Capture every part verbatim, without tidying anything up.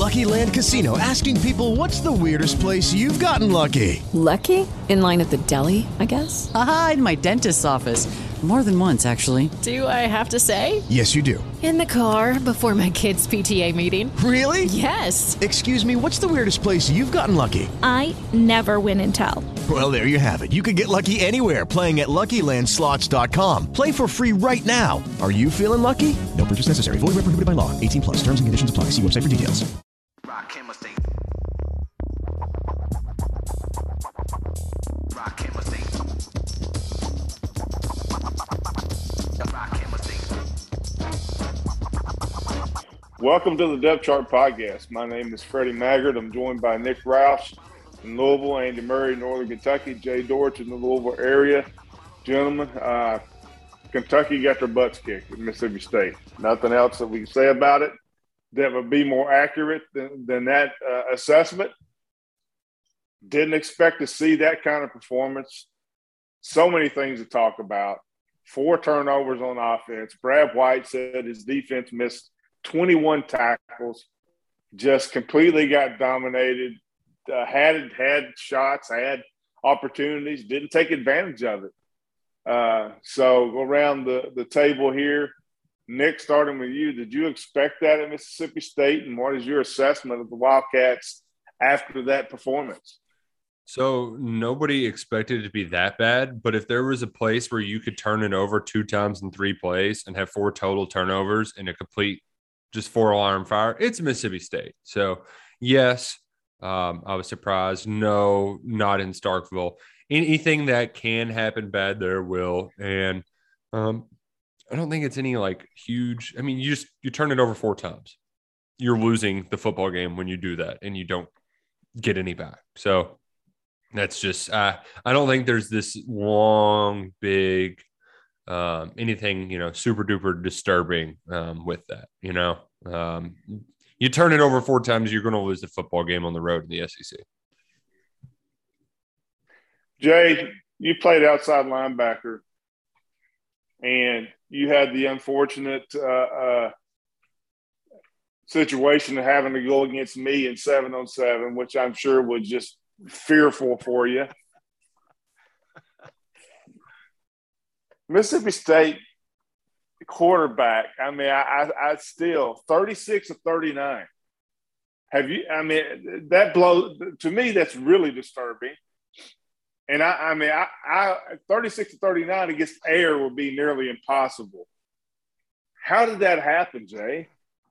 Lucky Land Casino, asking people, what's the weirdest place you've gotten lucky? Lucky? In line at the deli, I guess? Aha, in my dentist's office. More than once, actually. Do I have to say? Yes, you do. In the car before my kids' P T A meeting. Really? Yes. Excuse me, what's the weirdest place you've gotten lucky? I never win and tell. Well, there you have it. You can get lucky anywhere, playing at Lucky Land Slots dot com. Play for free right now. Are you feeling lucky? No purchase necessary. Void where prohibited by law. eighteen plus. Terms and conditions apply. See website for details. Welcome to the Depth Chart Podcast. My name is Freddie Maggard. I'm joined by Nick Roush in Louisville, Andy Murray, Northern Kentucky, Jay Dortch in the Louisville area. Gentlemen, uh, Kentucky got their butts kicked at Mississippi State. Nothing else that we can say about it that would be more accurate than, than that uh, assessment. Didn't expect to see that kind of performance. So many things to talk about. Four turnovers on offense. Brad White said his defense missed twenty-one tackles, just completely got dominated, uh, had had shots, had opportunities, didn't take advantage of it. Uh, so around the, the table here, Nick, starting with you, did you expect that at Mississippi State, and what is your assessment of the Wildcats after that performance? So nobody expected it to be that bad, but if there was a place where you could turn it over two times in three plays and have four total turnovers and a complete just four alarm fire, it's Mississippi State. So yes, um, I was surprised. No, not in Starkville. Anything that can happen bad there will. And um, I don't think it's any like huge. I mean, you just, you turn it over four times. You're losing the football game when you do that and you don't get any back. So that's just, uh, I don't think there's this long, big, um, anything, you know, super duper disturbing um, with that, you know. Um, you turn it over four times, you're going to lose the football game on the road in the S E C. Jay, you played outside linebacker, and you had the unfortunate uh, uh, situation of having to go against me in seven on seven, which I'm sure was just fearful for you. Mississippi State quarterback, I mean, I, I, I still thirty-six of thirty-nine. Have you, I mean, that blow, to me, that's really disturbing. And I, I mean, I, I thirty-six to thirty-nine against air would be nearly impossible. How did that happen, Jay?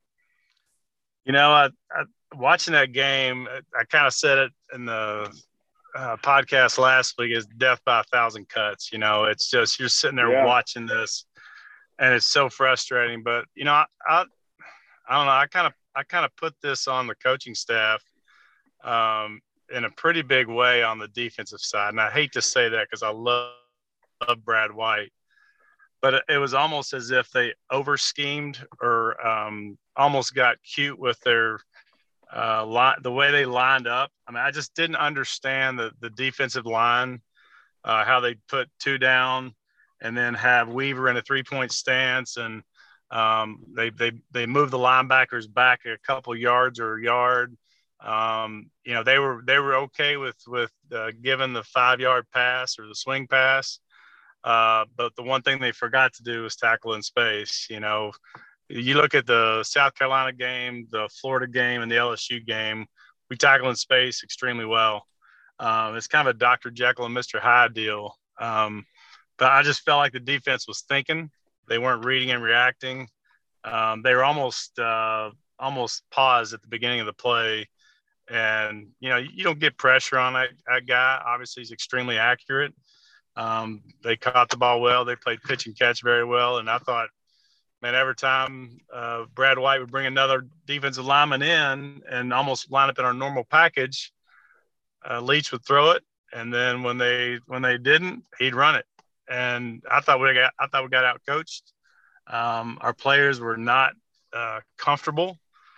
You know, I, I watching that game, I kind of said it in the uh, podcast last week, is death by a thousand cuts. You know, it's just, you're sitting there yeah. watching this, and it's so frustrating. But, you know, I, I, I don't know. I kind of, I kind of put this on the coaching staff um, in a pretty big way on the defensive side. And I hate to say that because I love, love Brad White, but it, it was almost as if they over schemed or um, almost got cute with their uh, line, the way they lined up. I mean, I just didn't understand the, the defensive line, uh, how they put two down and then have Weaver in a three-point stance, and um, they they they moved the linebackers back a couple yards or a yard. Um, you know, they were they were okay with with uh, giving the five-yard pass or the swing pass, uh, but the one thing they forgot to do was tackle in space. You know, you look at the South Carolina game, the Florida game, and the L S U game. We tackle in space extremely well. Um, it's kind of a Doctor Jekyll and Mister Hyde deal. Um, But I just felt like the defense was thinking. They weren't reading and reacting. Um, they were almost uh, almost paused at the beginning of the play. And, you know, you don't get pressure on that, that guy. Obviously, he's extremely accurate. Um, they caught the ball well. They played pitch and catch very well. And I thought, man, every time uh, Brad White would bring another defensive lineman in and almost line up in our normal package, uh, Leach would throw it. And then when they when they didn't, he'd run it. And I thought we got I thought we got out coached. Um, our players were not uh, comfortable,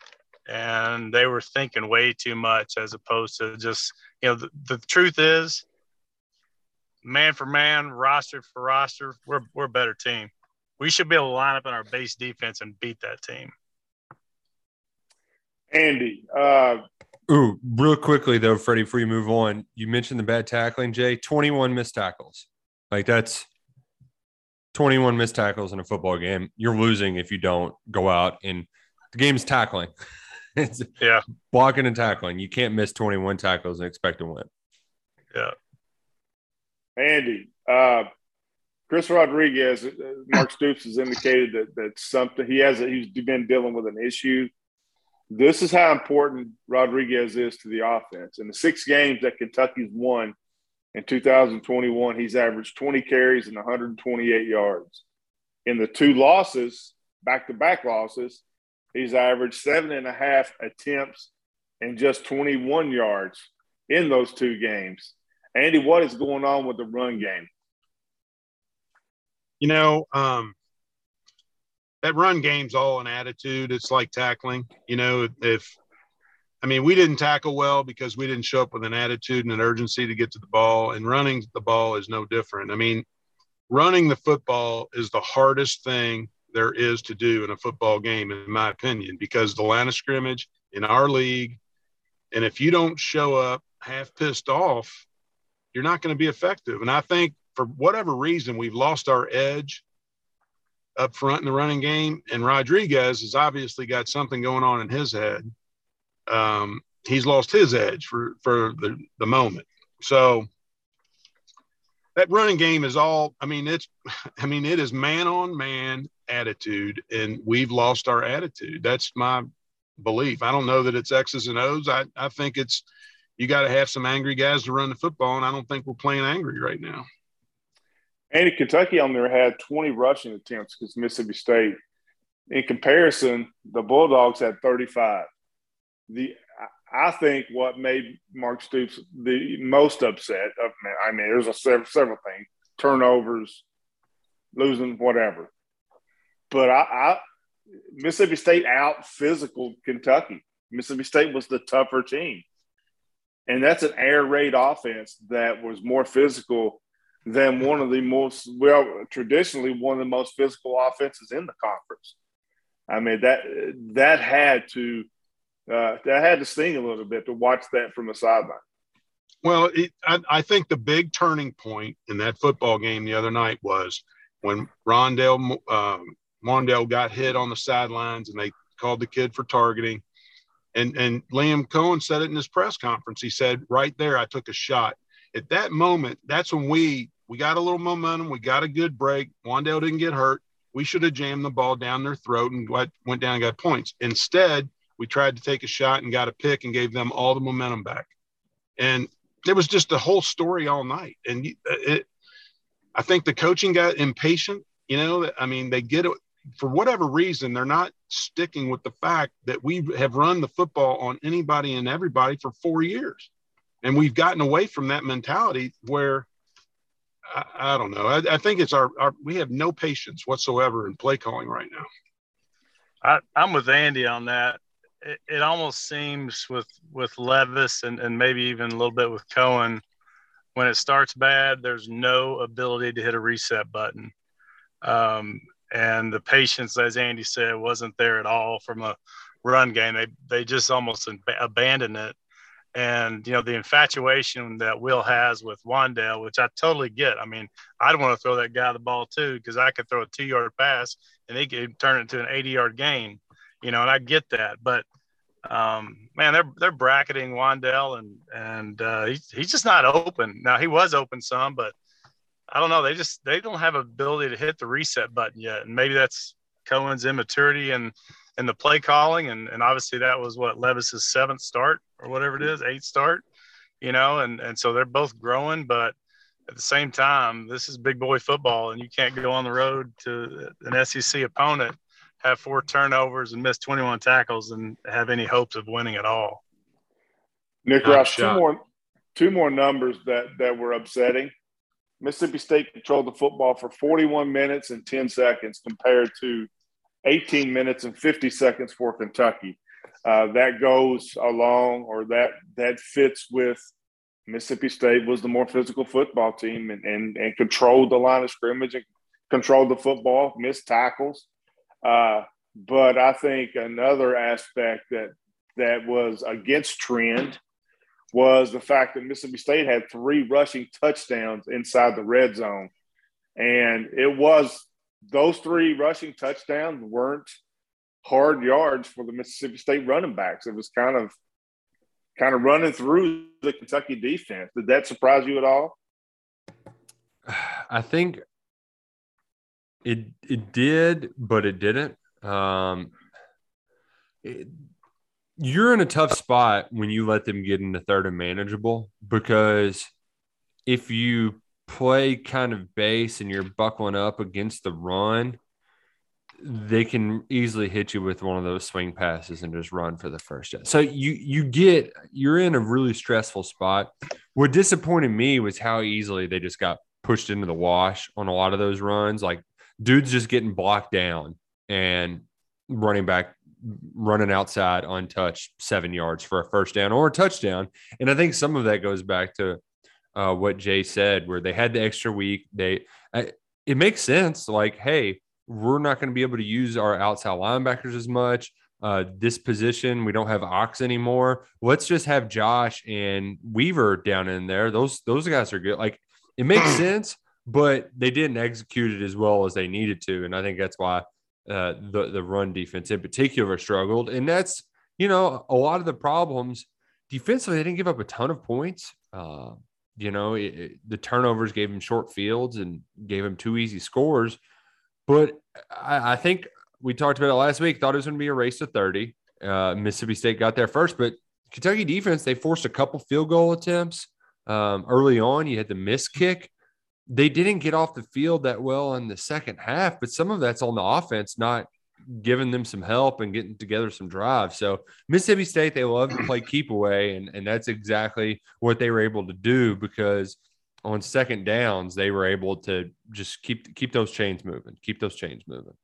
and they were thinking way too much as opposed to just, you know, the, the truth is, man for man, roster for roster, we're we're a better team. We should be able to line up in our base defense and beat that team. Andy. Uh, Ooh, real quickly though, Freddie, before you move on, you mentioned the bad tackling, Jay. twenty-one missed tackles. Like that's twenty-one missed tackles in a football game. You're losing if you don't go out and the game's tackling. It's yeah, blocking and tackling. You can't miss twenty-one tackles and expect to win. Yeah. Andy, uh, Chris Rodriguez, Mark Stoops has indicated that that something he has he's been dealing with an issue. This is how important Rodriguez is to the offense. In the six games that Kentucky's won in two thousand twenty-one, he's averaged twenty carries and one hundred twenty-eight yards. In the two losses, back-to-back losses, he's averaged seven and a half attempts and just twenty-one yards in those two games. Andy, what is going on with the run game? You know, um, that run game's all an attitude. It's like tackling. You know, if I mean, we didn't tackle well because we didn't show up with an attitude and an urgency to get to the ball, and running the ball is no different. I mean, running the football is the hardest thing there is to do in a football game, in my opinion, because the line of scrimmage in our league, and if you don't show up half pissed off, you're not going to be effective. And I think for whatever reason, we've lost our edge up front in the running game, and Rodriguez has obviously got something going on in his head. Um, he's lost his edge for, for the, the moment. So that running game is all, I mean, it's, I mean, it is man on man attitude, and we've lost our attitude. That's my belief. I don't know that it's X's and O's. I, I think it's, you got to have some angry guys to run the football, and I don't think we're playing angry right now. Andy, Kentucky on there had twenty rushing attempts against Mississippi State. In comparison, the Bulldogs had thirty-five. The I think what made Mark Stoops the most upset, of, I mean, there's a several, several things, turnovers, losing, whatever. But I, I Mississippi State out physical Kentucky. Mississippi State was the tougher team. And that's an air raid offense that was more physical than one of the most, well, traditionally one of the most physical offenses in the conference. I mean, that that had to uh, that had to sting a little bit to watch that from the sideline. Well, it, I, I think the big turning point in that football game the other night was when Rondell um, Mondale got hit on the sidelines and they called the kid for targeting. And and Liam Cohen said it in his press conference. He said, right there, I took a shot. At that moment, that's when we we got a little momentum. We got a good break. Wandale didn't get hurt. We should have jammed the ball down their throat and got, went down and got points. Instead, we tried to take a shot and got a pick and gave them all the momentum back. And it was just the whole story all night. And it, I think the coaching got impatient. You know, I mean, they get it. For whatever reason, they're not sticking with the fact that we have run the football on anybody and everybody for four years. And we've gotten away from that mentality where, I, I don't know, I, I think it's our, our – we have no patience whatsoever in play calling right now. I, I'm with Andy on that. It, it almost seems with, with Levis and, and maybe even a little bit with Cohen, when it starts bad, there's no ability to hit a reset button. Um, And the patience, as Andy said, wasn't there at all from a run game. They they just almost abandoned it. And, you know, the infatuation that Will has with Wandale, which I totally get. I mean, I'd want to throw that guy the ball too, because I could throw a two-yard pass and he could turn it into an eighty-yard gain, you know, and I get that. But, um, man, they're they're bracketing Wandale, and, and uh, he's, he's just not open. Now, he was open some, but I don't know. They just they don't have ability to hit the reset button yet, and maybe that's Cohen's immaturity and and the play calling, and and obviously that was what Levis's seventh start or whatever it is, eighth start, you know, and and so they're both growing, but at the same time, this is big boy football, and you can't go on the road to an S E C opponent, have four turnovers and miss twenty-one tackles and have any hopes of winning at all. Nick Roush, two more two more numbers that that were upsetting. Mississippi State controlled the football for forty-one minutes and ten seconds compared to eighteen minutes and fifty seconds for Kentucky. Uh, that goes along, or that that fits with Mississippi State was the more physical football team and, and, and controlled the line of scrimmage and controlled the football, missed tackles. Uh, but I think another aspect that that was against trend was the fact that Mississippi State had three rushing touchdowns inside the red zone. And it was those three rushing touchdowns weren't hard yards for the Mississippi State running backs. It was kind of kind of running through the Kentucky defense. Did that surprise you at all? I think it it did, but it didn't. Um, it, you're in a tough spot when you let them get into third and manageable, because if you play kind of base and you're buckling up against the run, they can easily hit you with one of those swing passes and just run for the first down. So you you get you're in a really stressful spot. What disappointed me was how easily they just got pushed into the wash on a lot of those runs. Like, dudes just getting blocked down and running back running outside untouched seven yards for a first down or a touchdown. And I think some of that goes back to uh, what Jay said, where they had the extra week. They I, it makes sense. Like, hey, we're not going to be able to use our outside linebackers as much. Uh, this position, we don't have Ox anymore. Let's just have Josh and Weaver down in there. Those those guys are good. Like, it makes sense, but they didn't execute it as well as they needed to. And I think that's why uh, the, the run defense in particular struggled. And that's, you know, a lot of the problems defensively. They didn't give up a ton of points. Uh, you know, it, it, the turnovers gave them short fields and gave them two easy scores. But I, I think we talked about it last week, thought it was going to be a race to thirty. Uh, Mississippi State got there first, but Kentucky defense, they forced a couple field goal attempts um, early on. You had the missed kick. They didn't get off the field that well in the second half, but some of that's on the offense, not giving them some help and getting together some drives. So Mississippi State, they love to play keep away, and, and that's exactly what they were able to do, because on second downs, they were able to just keep keep those chains moving, keep those chains moving.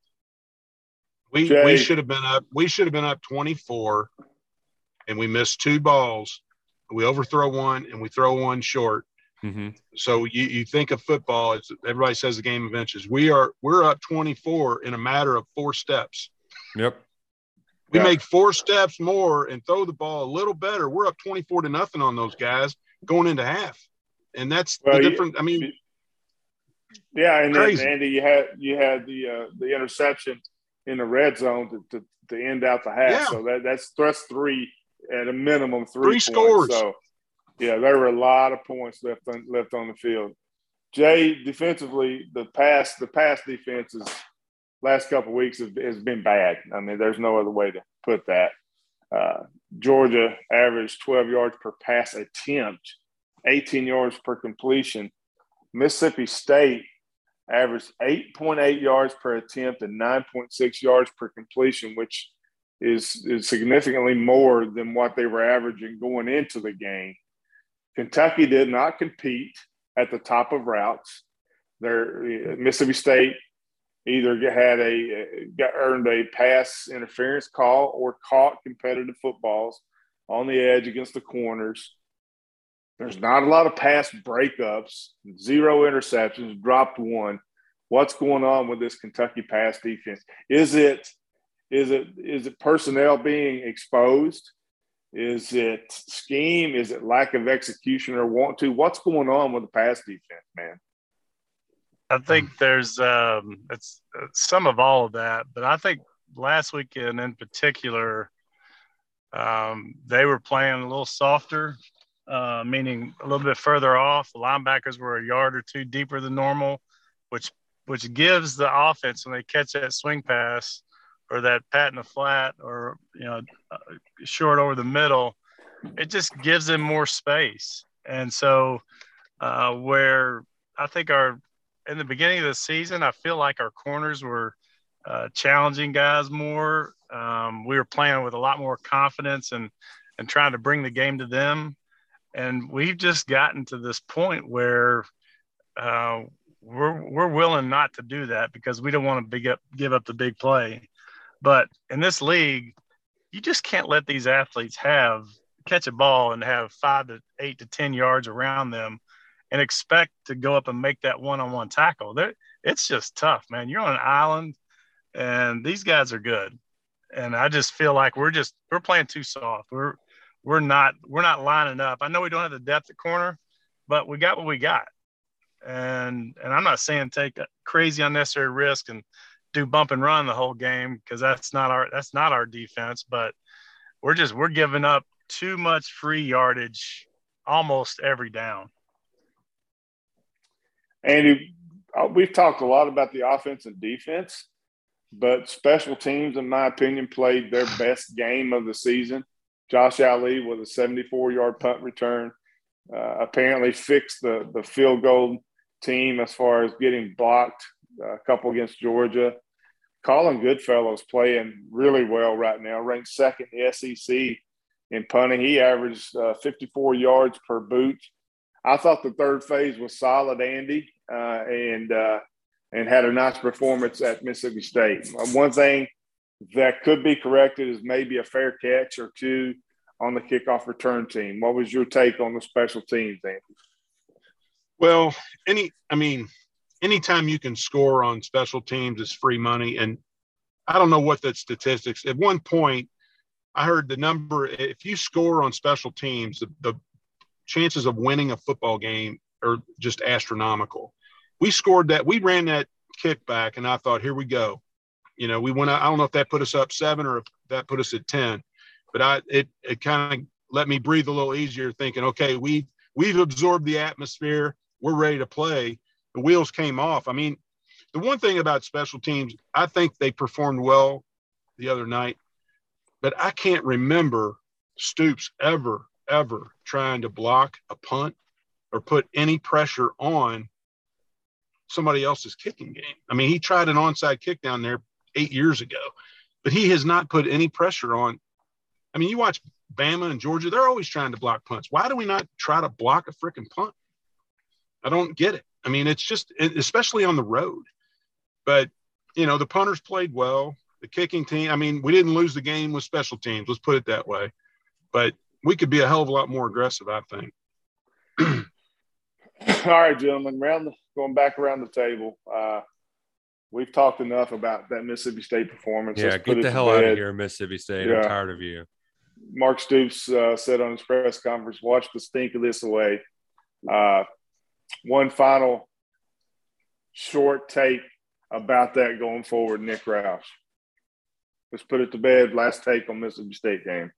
We Jay. we should have been up. We should have been up twenty-four, and we missed two balls. We overthrow one, and we throw one short. Mm-hmm. So you, you think of football, it's, everybody says the game of inches. We are we're up twenty-four in a matter of four steps. Yep. We Yeah. make four steps more and throw the ball a little better. We're up twenty-four to nothing on those guys going into half. And that's Well, the you- difference. I mean, Yeah, and then Crazy. Andy, you had you had the uh, the interception in the red zone to, to, to end out the half. Yeah. So that that's that's three at a minimum three, Three points. scores. So yeah, there were a lot of points left on left on the field. Jay, defensively, the pass the pass defense is last couple of weeks has, has been bad. I mean, there's no other way to put that. Uh, Georgia averaged twelve yards per pass attempt, eighteen yards per completion. Mississippi State averaged eight point eight yards per attempt and nine point six yards per completion, which is, is significantly more than what they were averaging going into the game. Kentucky did not compete at the top of routes. Their Mississippi State either had a got earned a pass interference call or caught competitive footballs on the edge against the corners. There's not a lot of pass breakups, zero interceptions, dropped one. What's going on with this Kentucky pass defense? Is it is it is it personnel being exposed? Is it scheme? Is it lack of execution or want to? What's going on with the pass defense, man? I think there's um, it's, it's some of all of that, but I think last weekend in particular, um, they were playing a little softer, uh, meaning a little bit further off. The linebackers were a yard or two deeper than normal, which which gives the offense, when they catch that swing pass or that pat in the flat or, you know, uh, short over the middle, it just gives them more space. And so uh, where I think our in the beginning of the season, I feel like our corners were uh, challenging guys more. Um, we were playing with a lot more confidence and and trying to bring the game to them. And we've just gotten to this point where uh, we're we're willing not to do that because we don't want to big up, give up the big play. But in this league, you just can't let these athletes have catch a ball and have five to eight to ten yards around them and expect to go up and make that one-on-one tackle. They're, it's just tough, man. You're on an island, and these guys are good. and I just feel like we're just we're playing too soft. We're we're not we're not lining up. I know we don't have the depth at corner, but we got what we got. And and I'm not saying take a crazy unnecessary risk and do bump and run the whole game, because that's not our that's not our defense. But we're just we're giving up too much free yardage almost every down. Andy, we've talked a lot about the offense and defense, but special teams, in my opinion, played their best game of the season. Josh Ali with a seventy-four-yard punt return, uh, apparently fixed the, the field goal team as far as getting blocked, uh, a couple against Georgia. Colin Goodfellow's playing really well right now, ranked second in the S E C in punting. He averaged uh, fifty-four yards per boot. I thought the third phase was solid, Andy, uh, and uh, and had a nice performance at Mississippi State. One thing that could be corrected is maybe a fair catch or two on the kickoff return team. What was your take on the special teams, Andy? Well, any, I mean, anytime you can score on special teams is free money. And I don't know what that statistics. At one point, I heard the number, if you score on special teams, the, the chances of winning a football game are just astronomical. We scored that, we ran that kickback, and I thought, here we go. You know, we went, I don't know if that put us up seven or if that put us at ten, but I, it, it kind of let me breathe a little easier, thinking, okay, we, we've absorbed the atmosphere. We're ready to play. The wheels came off. I mean, the one thing about special teams, I think they performed well the other night, but I can't remember Stoops ever, ever trying to block a punt or put any pressure on somebody else's kicking game. I mean, he tried an onside kick down there eight years ago, but he has not put any pressure on. I mean, you watch Bama and Georgia, they're always trying to block punts. Why do we not try to block a freaking punt? I don't get it. I mean, it's just, especially on the road. But, you know, the punters played well. The kicking team, I mean, we didn't lose the game with special teams. Let's put it that way. But we could be a hell of a lot more aggressive, I think. All right, gentlemen, round the, going back around the table. Uh, we've talked enough about that Mississippi State performance. Yeah, Let's get the hell bed. out of here, Mississippi State. Yeah. I'm tired of you. Mark Stoops uh, said on his press conference, watch the stink of this away. Uh, one final short take about that going forward, Nick Roush. Let's put it to bed. Last take on Mississippi State game.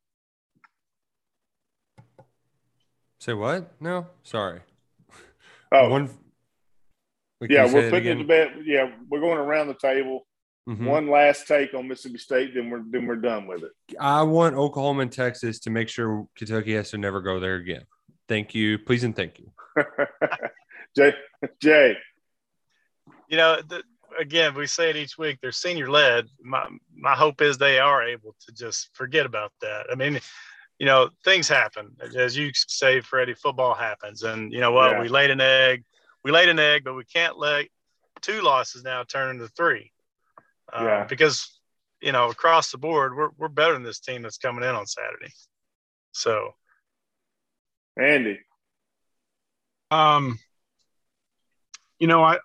Say what? No, sorry. Oh, One. yeah, we're putting it, it to bed. Yeah, we're going around the table. Mm-hmm. One last take on Mississippi State, then we're then we're done with it. I want Oklahoma and Texas to make sure Kentucky has to never go there again. Thank you, please, and thank you. Jay, Jay. You know, the, again, we say it each week. They're senior led. My my hope is they are able to just forget about that. I mean, you know, things happen, as you say, Freddie. Football happens, and you know what? Yeah. We laid an egg. We laid an egg, but we can't let two losses now turn into three. Uh, yeah. Because you know, across the board, we're we're better than this team that's coming in on Saturday. So, Andy, um, you know, I.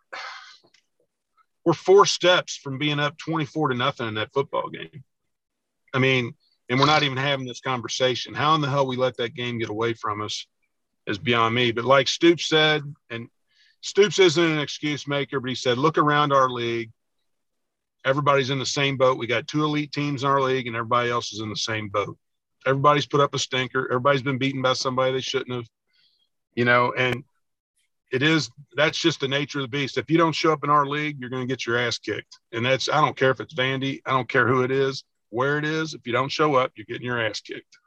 We're four steps from being up twenty-four to nothing in that football game. I mean, and we're not even having this conversation. How in the hell we let that game get away from us is beyond me. But like Stoops said, and Stoops isn't an excuse maker, but he said, look around our league. Everybody's in the same boat. We got two elite teams in our league, and everybody else is in the same boat. Everybody's put up a stinker. Everybody's been beaten by somebody they shouldn't have, you know, and it is, that's just the nature of the beast. If you don't show up in our league, you're going to get your ass kicked. And that's, I don't care if it's Vandy. I don't care who it is, where it is. If you don't show up, you're getting your ass kicked.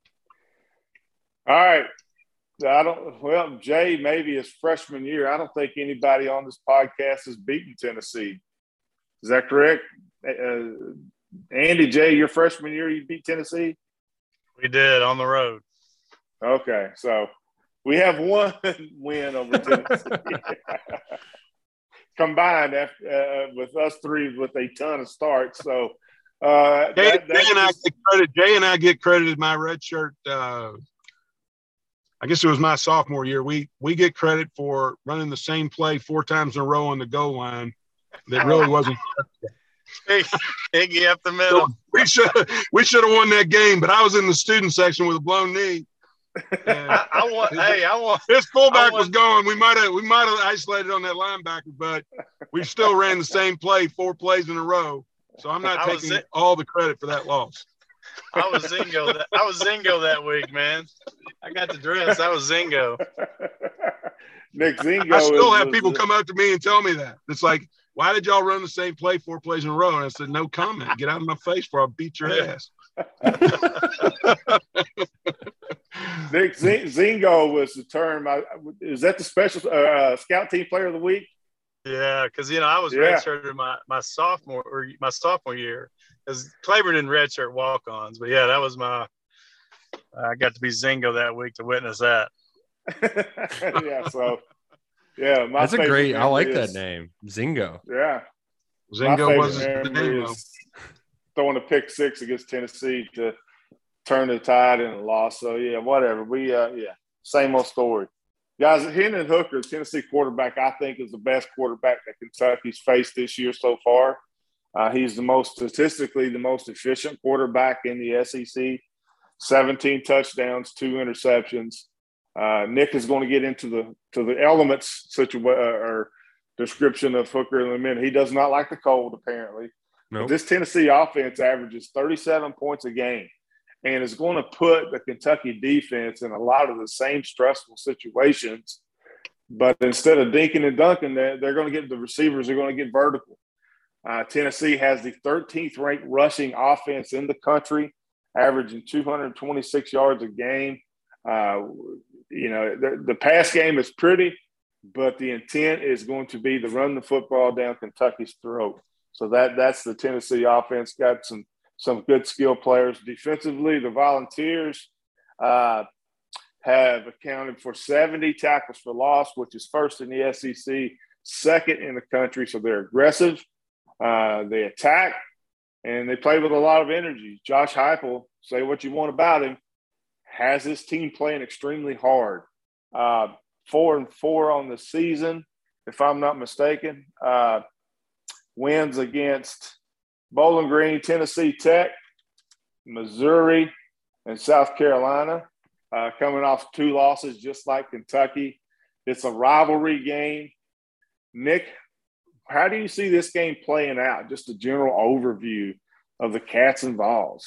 All right. I don't, well, Jay, maybe his freshman year, I don't think anybody on this podcast has beaten Tennessee. Is that correct? Uh, Andy, Jay, your freshman year, you beat Tennessee? We did, on the road. Okay. So, we have one win over Tennessee combined after, uh, with us three with a ton of starts. So uh, Jay, that, Jay and I get credit. Jay and I get credited my red shirt. Uh, I guess it was my sophomore year. We we get credit for running the same play four times in a row on the goal line. That really wasn't. Iggy up the middle. we should we should have won that game, but I was in the student section with a blown knee. I, I want. Hey, I want. His fullback want, was going. We might have we might have isolated on that linebacker, but we still ran the same play four plays in a row. So I'm not I taking all the credit for that loss. I was Zingo. That, I was Zingo that week, man. I got the dress. I was Zingo. Nick Zingo. I still is, have is, people is, come up to me and tell me that. It's like, why did y'all run the same play four plays in a row? And I said, no comment. Get out of my face before I beat your ass. Nick Z- Zingo was the term. I, is that the special uh, scout team player of the week? Yeah, because you know I was yeah. redshirted my my sophomore or my sophomore year, because Claiborne didn't redshirt walk-ons, but yeah, that was my. I got to be Zingo that week to witness that. yeah, so yeah, my that's a great. I like is, that name, Zingo. Yeah, Zingo was his name. Throwing a pick six against Tennessee to turn the tide in a loss. So yeah, whatever. We uh, yeah, same old story. Guys, Hendon Hooker, Tennessee quarterback, I think is the best quarterback that Kentucky's faced this year so far. Uh, he's the most statistically the most efficient quarterback in the S E C. seventeen touchdowns, two interceptions. Uh, Nick is going to get into the to the elements situation uh, or description of Hooker in a minute. He does not like the cold, apparently. Nope. This Tennessee offense averages thirty-seven points a game, and is going to put the Kentucky defense in a lot of the same stressful situations. But instead of dinking and dunking, they're, they're going to get the receivers are going to get vertical. Uh, Tennessee has the thirteenth ranked rushing offense in the country, averaging two hundred twenty-six yards a game. Uh, you know, the, the pass game is pretty, but the intent is going to be to run the football down Kentucky's throat. So that that's the Tennessee offense. Got some some good skill players. Defensively, the Volunteers uh, have accounted for seventy tackles for loss, which is first in the S E C, second in the country. So they're aggressive. Uh, they attack, and they play with a lot of energy. Josh Heupel, say what you want about him, has his team playing extremely hard. Uh, four and four on the season, if I'm not mistaken. Uh, wins against Bowling Green, Tennessee Tech, Missouri, and South Carolina, uh, coming off two losses just like Kentucky. It's a rivalry game. Nick, how do you see this game playing out? Just a general overview of the Cats and Vols.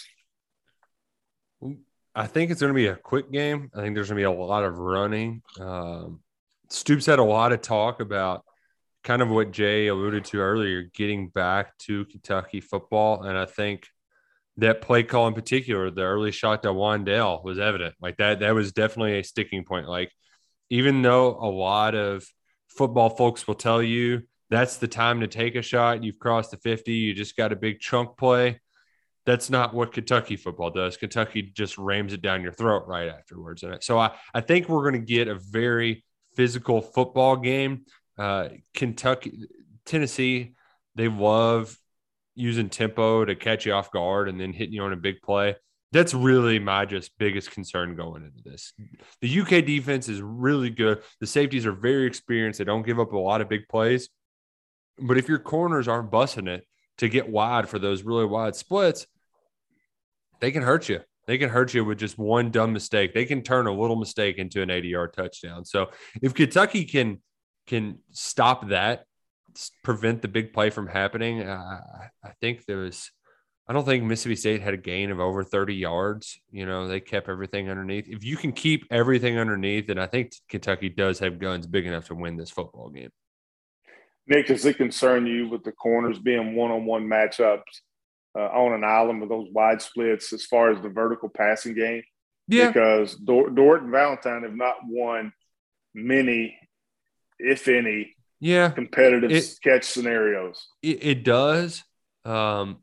I think it's going to be a quick game. I think there's going to be a lot of running. Um, Stoops had a lot of talk about kind of what Jay alluded to earlier, getting back to Kentucky football. And I think that play call in particular, the early shot to Wandale, was evident. Like that, that was definitely a sticking point. Like, even though a lot of football folks will tell you that's the time to take a shot, you've crossed the fifty, you just got a big chunk play. That's not what Kentucky football does. Kentucky just rams it down your throat right afterwards. And so I, I think we're going to get a very physical football game. Uh, Kentucky, Tennessee, they love using tempo to catch you off guard and then hitting you on a big play. That's really my just biggest concern going into this. The U K defense is really good. The safeties are very experienced. They don't give up a lot of big plays. But if your corners aren't busting it to get wide for those really wide splits, they can hurt you. They can hurt you with just one dumb mistake. They can turn a little mistake into an eighty-yard touchdown. So if Kentucky can can stop that, prevent the big play from happening, uh, I think there was – I don't think Mississippi State had a gain of over thirty yards. You know, they kept everything underneath. If you can keep everything underneath, then I think Kentucky does have guns big enough to win this football game. Nick, does it concern you with the corners being one-on-one matchups uh, on an island with those wide splits as far as the vertical passing game? Yeah. Because Dort, Dort and Valentine have not won many, if any, yeah, competitive it, catch scenarios. It, it does. Um,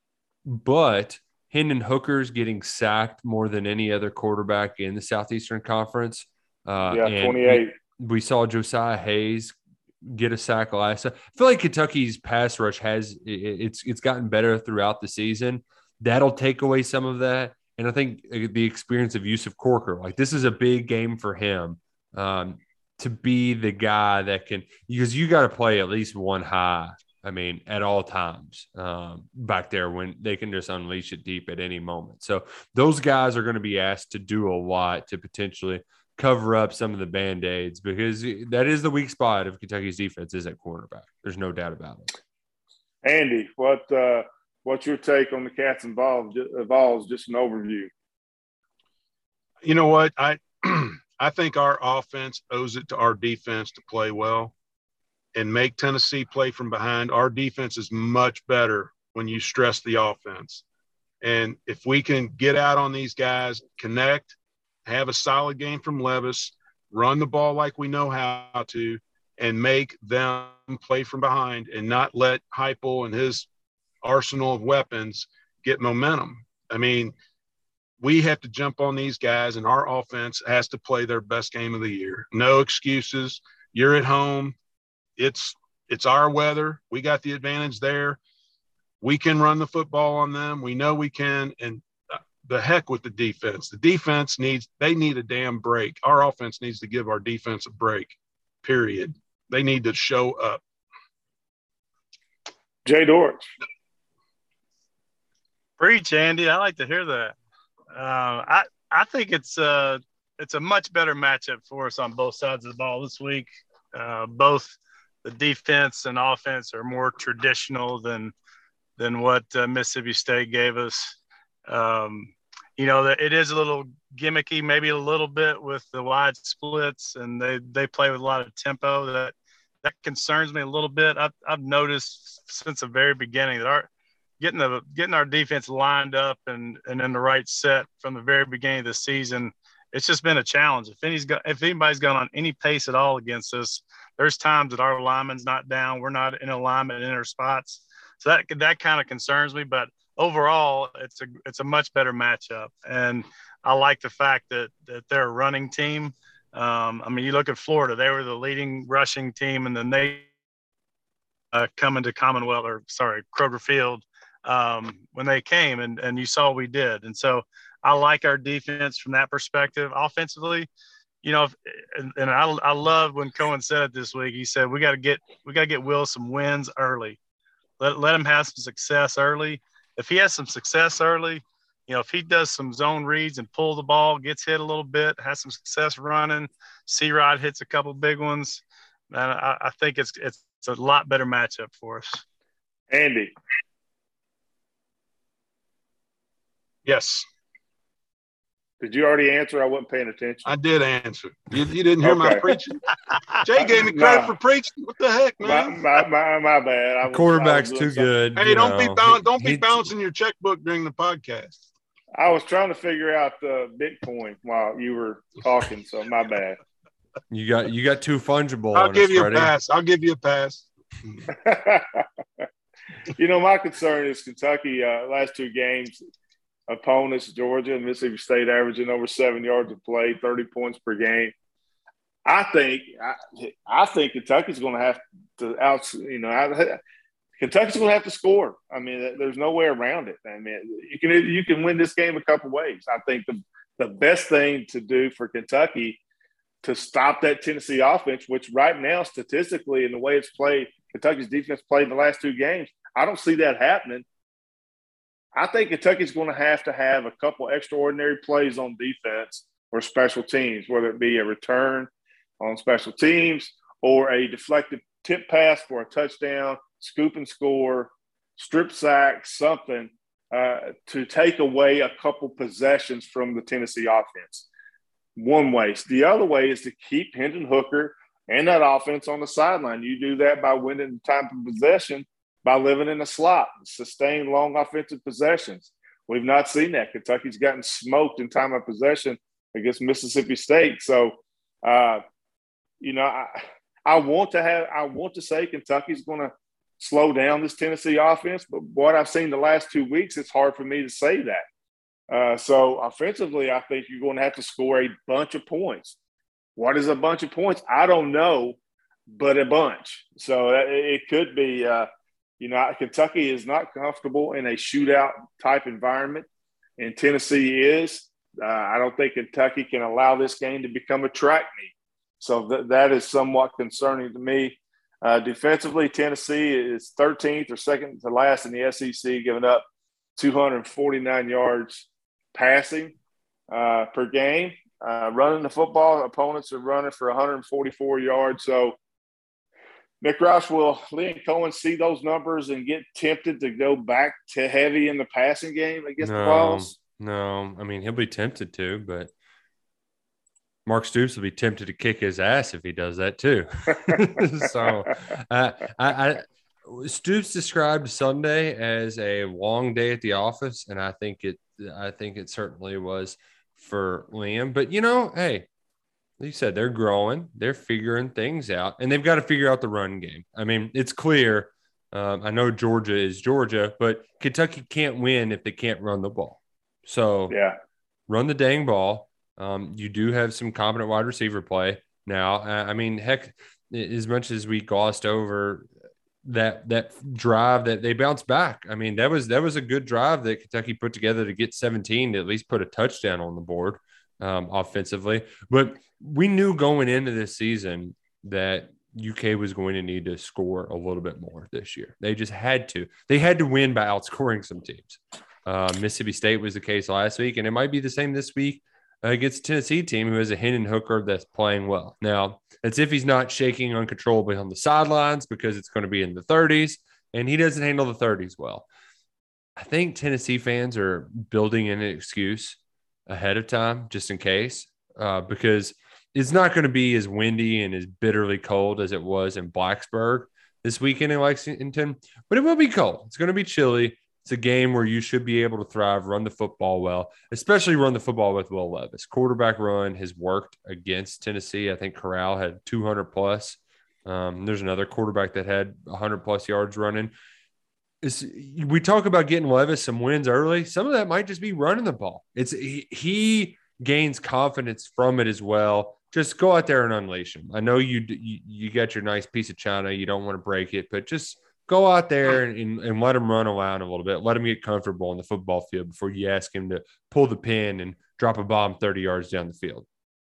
but Hendon Hooker's getting sacked more than any other quarterback in the Southeastern Conference. Uh, yeah, twenty-eight. We, we saw Josiah Hayes get a sack last. I feel like Kentucky's pass rush has it's it's gotten better throughout the season. That'll take away some of that, and I think the experience of Yusuf Corker, like this is a big game for him um, to be the guy that can, because you got to play at least one high I mean, at all times um, back there when they can just unleash it deep at any moment. So those guys are going to be asked to do a lot to potentially cover up some of the Band-Aids, because that is the weak spot of Kentucky's defense is at cornerback. There's no doubt about it. Andy, what uh, what's your take on the Cats and Vols? Vols, just an overview. You know what? I I think our offense owes it to our defense to play well and make Tennessee play from behind. Our defense is much better when you stress the offense. And if we can get out on these guys, connect, have a solid game from Levis, run the ball like we know how to, and make them play from behind and not let Heupel and his arsenal of weapons get momentum. I mean, we have to jump on these guys, and our offense has to play their best game of the year. No excuses. You're at home. It's it's our weather. We got the advantage there. We can run the football on them. We know we can, and the heck with the defense. The defense needs – they need a damn break. Our offense needs to give our defense a break, period. They need to show up. Jay Dortch. Preach, Andy. I like to hear that. Uh, I I think it's a it's a much better matchup for us on both sides of the ball this week. Uh, both the defense and offense are more traditional than than what uh, Mississippi State gave us. Um, you know, it is a little gimmicky, maybe a little bit with the wide splits, and they they play with a lot of tempo. That that concerns me a little bit. I've I've noticed since the very beginning that our getting the getting our defense lined up and, and in the right set from the very beginning of the season, it's just been a challenge. If any's got, if anybody's gone on any pace at all against us, there's times that our lineman's not down, we're not in alignment in our spots. So that that kind of concerns me. But overall, it's a it's a much better matchup, and I like the fact that that they're a running team. Um, I mean, you look at Florida; they were the leading rushing team, and then they uh, come into Commonwealth or sorry Kroger Field. Um, when they came and, and you saw we did. And so I like our defense from that perspective. Offensively, you know, if, and, and I, I love when Cohen said it this week. He said, we got to get, we got to get Will some wins early. Let, let him have some success early. If he has some success early, you know, if he does some zone reads and pull the ball, gets hit a little bit, has some success running, C-Rod hits a couple big ones, man, I, I think it's, it's, it's a lot better matchup for us. Andy. Yes. Did you already answer? I wasn't paying attention. I did answer. You, you didn't hear okay. my preaching? Jay gave me credit nah. for preaching. What the heck, man? My, my, my, my bad. I was, Quarterback's I was too something. good. Hey, don't know. be bound, don't be he, bouncing your checkbook during the podcast. I was trying to figure out the Bitcoin while you were talking, so my bad. You got you got too fungible. I'll on give us, you Freddie. a pass. I'll give you a pass. You know, my concern is Kentucky. Uh, last two games. Opponents, Georgia and Mississippi State, averaging over seven yards of play, thirty points per game. I think I, I think Kentucky's going to have to out. You know, I, Kentucky's going to have to score. I mean, there's no way around it. I mean, you can you can win this game a couple ways. I think the the best thing to do for Kentucky to stop that Tennessee offense, which right now statistically, in the way it's played, Kentucky's defense played in the last two games. I don't see that happening. I think Kentucky's going to have to have a couple extraordinary plays on defense or special teams, whether it be a return on special teams or a deflected tip pass for a touchdown, scoop and score, strip sack, something uh, to take away a couple possessions from the Tennessee offense. One way. The other way is to keep Hendon Hooker and that offense on the sideline. You do that by winning time of possession, by living in the slot, sustain long offensive possessions. We've not seen that. Kentucky's gotten smoked in time of possession against Mississippi State. So, uh, you know, I, I want to have, I want to say Kentucky's going to slow down this Tennessee offense, but what I've seen the last two weeks, it's hard for me to say that. Uh, so offensively, I think you're going to have to score a bunch of points. What is a bunch of points? I don't know, but a bunch. So it, it could be, uh, you know, Kentucky is not comfortable in a shootout type environment, and Tennessee is. Uh, I don't think Kentucky can allow this game to become a track meet. So th- that is somewhat concerning to me. Uh, defensively, Tennessee is thirteenth or second to last in the S E C, giving up two hundred forty-nine yards passing uh, per game. Uh, running the football, opponents are running for one hundred forty-four yards. So, Nick Roush, will Liam Cohen see those numbers and get tempted to go back to heavy in the passing game against no, the Vols? No, I mean, he'll be tempted to, but Mark Stoops will be tempted to kick his ass if he does that too. so, uh, I, I Stoops described Sunday as a long day at the office, and I think it. I think it certainly was for Liam. But you know, hey, like you said, they're growing, they're figuring things out, and they've got to figure out the run game. I mean, it's clear. Um, I know Georgia is Georgia, but Kentucky can't win if they can't run the ball. So, yeah, run the dang ball. Um, you do have some competent wide receiver play now. Uh, I mean, heck, as much as we glossed over that that drive that they bounced back. I mean, that was that was a good drive that Kentucky put together to get seventeen to at least put a touchdown on the board um, offensively. But we knew going into this season that U K was going to need to score a little bit more this year. They just had to. They had to win by outscoring some teams. Uh, Mississippi State was the case last week, and it might be the same this week against a Tennessee team who has a Hendon Hooker that's playing well. Now, it's if he's not shaking uncontrollably on the sidelines because it's going to be in the thirties, and he doesn't handle the thirties well. I think Tennessee fans are building in an excuse ahead of time just in case uh, because it's not going to be as windy and as bitterly cold as it was in Blacksburg this weekend in Lexington, but it will be cold. It's going to be chilly. It's a game where you should be able to thrive, run the football well, especially run the football with Will Levis. Quarterback run has worked against Tennessee. I think Corral had two hundred plus. Um, there's another quarterback that had one hundred plus yards running. It's, we talk about getting Levis some wins early. Some of that might just be running the ball. It's he, he gains confidence from it as well. Just go out there and unleash him. I know you, you you got your nice piece of china. You don't want to break it, but just – go out there and, and let him run around a little bit. Let him get comfortable on the football field before you ask him to pull the pin and drop a bomb thirty yards down the field.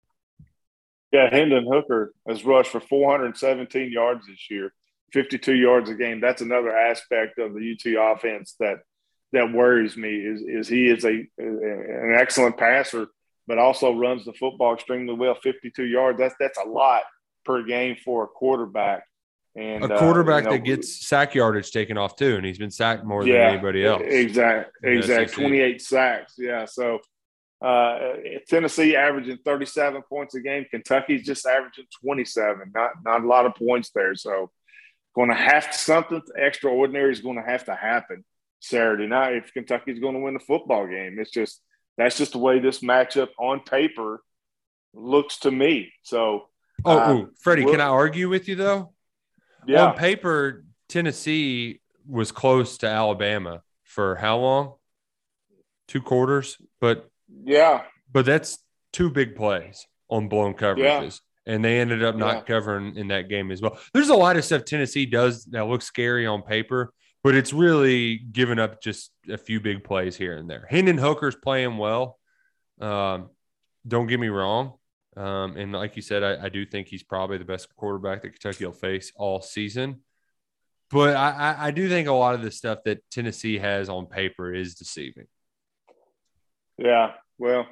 Yeah, Hendon Hooker has rushed for four hundred seventeen yards this year, fifty-two yards a game. That's another aspect of the U T offense that that worries me is, is he is a an excellent passer, but also runs the football extremely well, fifty-two yards. That's, that's a lot per game for a quarterback. And, a quarterback uh, you know, that gets sack yardage taken off too, and he's been sacked more yeah, than anybody else. Exactly, exactly. twenty-eight sacks. Yeah. So uh, Tennessee averaging thirty-seven points a game. Kentucky's just averaging twenty-seven. Not not a lot of points there. So going to have to, something extraordinary is going to have to happen Saturday night if Kentucky's going to win the football game. It's just that's just the way this matchup on paper looks to me. So. Oh, uh, ooh, Freddie, we'll, can I argue with you though? Yeah. On paper, Tennessee was close to Alabama for how long? Two quarters, but yeah, but that's two big plays on blown coverages, yeah. and they ended up not yeah. covering in that game as well. There's a lot of stuff Tennessee does that looks scary on paper, but it's really given up just a few big plays here and there. Hendon Hooker's playing well. Um, don't get me wrong. Um, and like you said, I, I do think he's probably the best quarterback that Kentucky will face all season. But I, I, I do think a lot of the stuff that Tennessee has on paper is deceiving. Yeah, well,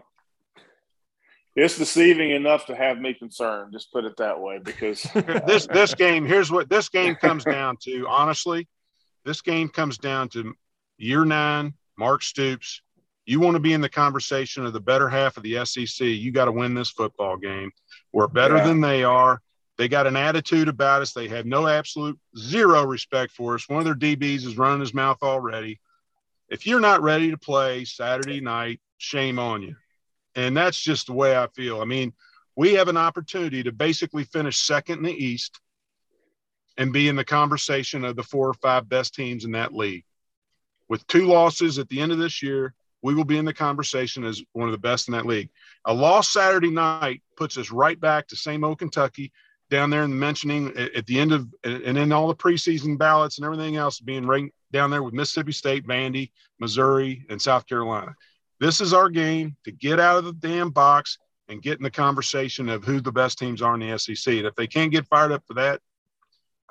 it's deceiving enough to have me concerned. Just put it that way, because this this game, here's what this game comes down to. Honestly, this game comes down to year nine, Mark Stoops. You want to be in the conversation of the better half of the S E C, you got to win this football game. We're better yeah. than they are. They got an attitude about us. They have no absolute zero respect for us. One of their D Bs is running his mouth already. If you're not ready to play Saturday night, shame on you. And that's just the way I feel. I mean, we have an opportunity to basically finish second in the East and be in the conversation of the four or five best teams in that league. With two losses at the end of this year, we will be in the conversation as one of the best in that league. A loss Saturday night puts us right back to same old Kentucky down there in the mentioning at the end of – and in all the preseason ballots and everything else being ranked down there with Mississippi State, Vandy, Missouri, and South Carolina. This is our game to get out of the damn box and get in the conversation of who the best teams are in the S E C. And if they can't get fired up for that,